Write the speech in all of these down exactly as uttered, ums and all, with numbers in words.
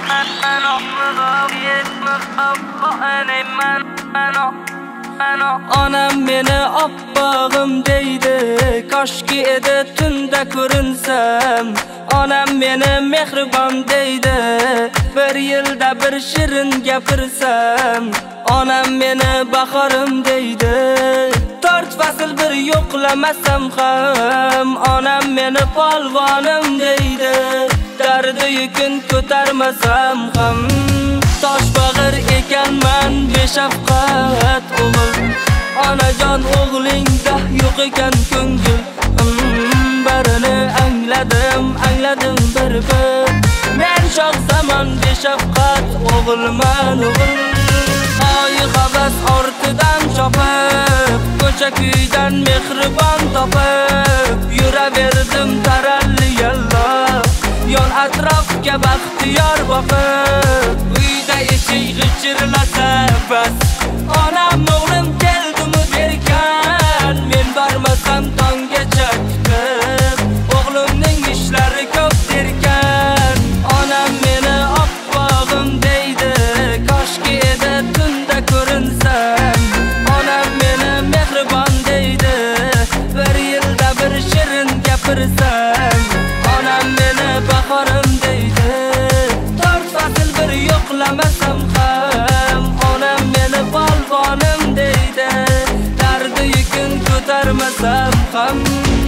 Onam meni oppog'im deydi, koshki edi tunda ko'rinsam. Onam meni mehribon deydi, bir yilda bir shirin gapirsam. Onam meni bahorim deydi, to'rt fasl bir yo'qlamasam ham. Onam meni polvonim deydi, dardi yukun ko'tarmasam ham. Tosh bag'ir ekanman beshafqat o'g'il, onajon o'g'lingda yo'q ekan ko'ngil. Barini angladim, angladim bir bir, men shoh zamon beshafqat o'g'ilman o'g'il. Oy havas ortidan chopib, ko'cha kuydan mehribon topib, yuraverdim taralli yalla, yon atrofga baxtiyor boqib. Uyda eshik g'ichirlasa bas, onam o'g'lim keldimi derkan, men bormasam tonggacha kutib, o'g'limning ishlari ko'p derkan. Onam meni oppog'im deydi, koshki edi tunda ko'rinsam. Onam meni mehribon deydi, bir yilda bir shirin gapirsam. Onam meni bahorim deydi, to'rt fasl bir yo'qlamasam ham. Onam meni polvonim deydi, dardi yukun ko'tarmasam ham.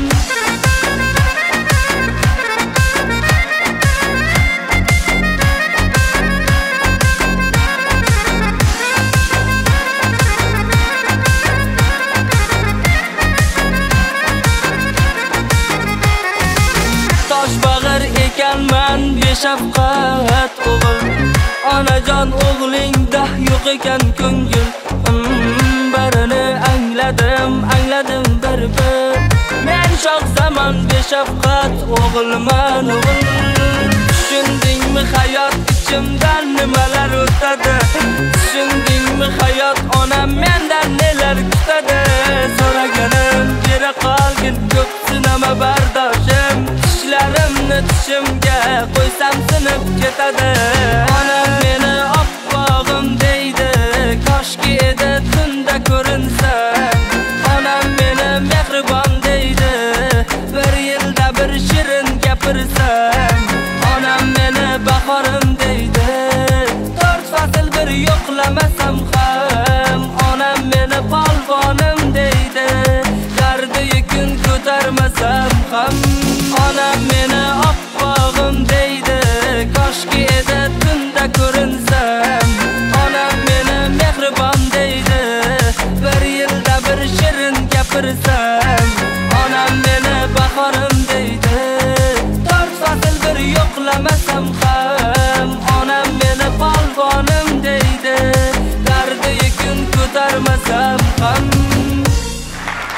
Tosh bag'ir ekanman beshafqat o'g'il, onajon o'g'lingda yo'q ekan ko'ngil. Barini angladim, angladim bir bir, men shoh zamon beshafqat o'g'ilman o'g'il. Tushundingmi hayot ichimdan nimalar o'tadi, tushundingmi hayot onam mendan nelar kutadi. So'raganim bera qolgin, ko'p sinama bardoshim, tishlarimni tishimga qo'ysam sinib ketadi. Onam meni oppog'im deydi, koshki edi tunda ko'rinsam. Onam meni mehribon deydi, bir yilda bir shirin gapirsam. Onam meni bahorim deydi, to'rt fasl bir yo'qlamasam ham. Onam meni polvonim deydi, dardi yukun ko'tarmasam ham. Onam meni oppog'im deydi, koshki edi tunda ko'rinsam. Onam meni mehribon deydi, bir yilda bir shirin gapirsam. Onam meni bahorim deydi, to'rt fasl bir yo'qlamasam ham. Onam meni polvonim deydi, dardi yukun ko'tarmasam